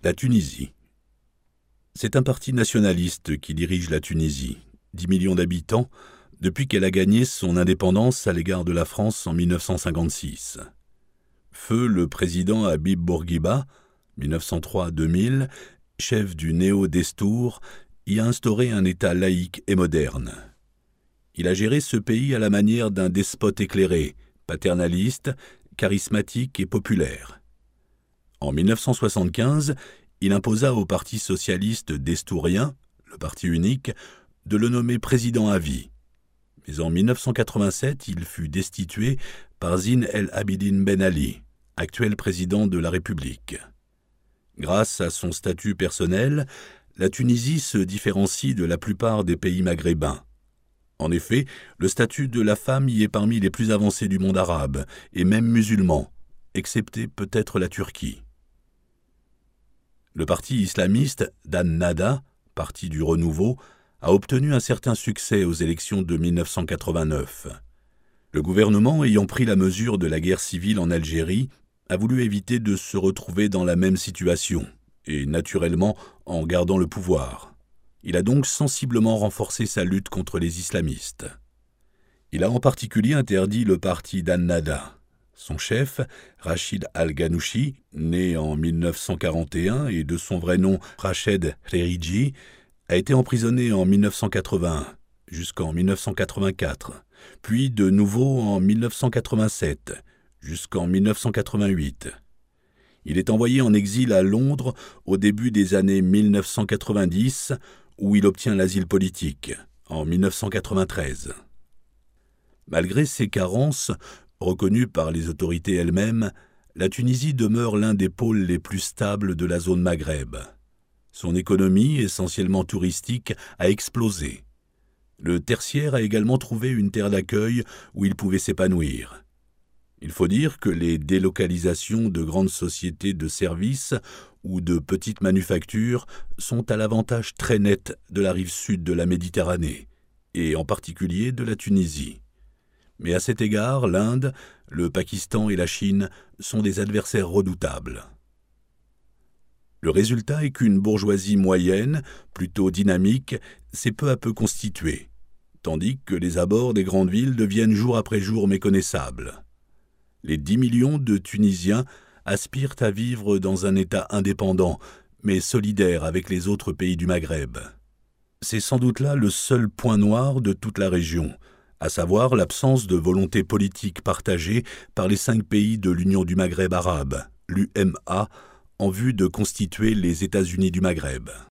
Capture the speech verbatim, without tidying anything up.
La Tunisie. C'est un parti nationaliste qui dirige la Tunisie, dix millions d'habitants, depuis qu'elle a gagné son indépendance à l'égard de la France en mille neuf cent cinquante-six. Feu le président Habib Bourguiba, mille neuf cent trois à deux mille, chef du Néo-Destour, y a instauré un État laïque et moderne. Il a géré ce pays à la manière d'un despote éclairé, paternaliste, charismatique et populaire. En mille neuf cent soixante-quinze, il imposa au Parti socialiste destourien, le parti unique, de le nommer président à vie. Mais en mille neuf cent quatre-vingt-sept, il fut destitué par Zine El Abidine Ben Ali, actuel président de la République. Grâce à son statut personnel, la Tunisie se différencie de la plupart des pays maghrébins. En effet, le statut de la femme y est parmi les plus avancés du monde arabe, et même musulman, excepté peut-être la Turquie. Le parti islamiste Dan-Nada, parti du renouveau, a obtenu un certain succès aux élections de mille neuf cent quatre-vingt-neuf. Le gouvernement, ayant pris la mesure de la guerre civile en Algérie, a voulu éviter de se retrouver dans la même situation, et naturellement en gardant le pouvoir. Il a donc sensiblement renforcé sa lutte contre les islamistes. Il a en particulier interdit le parti Dan-Nada. Son chef, Rachid Al-Ghanouchi, né en mille neuf cent quarante et un et de son vrai nom Rached Reriji, a été emprisonné en mille neuf cent quatre-vingt-un jusqu'en mille neuf cent quatre-vingt-quatre, puis de nouveau en mille neuf cent quatre-vingt-sept jusqu'en mille neuf cent quatre-vingt-huit. Il est envoyé en exil à Londres au début des années mille neuf cent quatre-vingt-dix, où il obtient l'asile politique, en mille neuf cent quatre-vingt-treize. Malgré ses carences, reconnues par les autorités elles-mêmes, la Tunisie demeure l'un des pôles les plus stables de la zone Maghreb. Son économie, essentiellement touristique, a explosé. Le tertiaire a également trouvé une terre d'accueil où il pouvait s'épanouir. Il faut dire que les délocalisations de grandes sociétés de services ou de petites manufactures sont à l'avantage très net de la rive sud de la Méditerranée, et en particulier de la Tunisie. Mais à cet égard, l'Inde, le Pakistan et la Chine sont des adversaires redoutables. Le résultat est qu'une bourgeoisie moyenne, plutôt dynamique, s'est peu à peu constituée, tandis que les abords des grandes villes deviennent jour après jour méconnaissables. Les dix millions de Tunisiens aspirent à vivre dans un État indépendant, mais solidaire avec les autres pays du Maghreb. C'est sans doute là le seul point noir de toute la région, à savoir l'absence de volonté politique partagée par les cinq pays de l'Union du Maghreb arabe, l'U M A, en vue de constituer les États-Unis du Maghreb.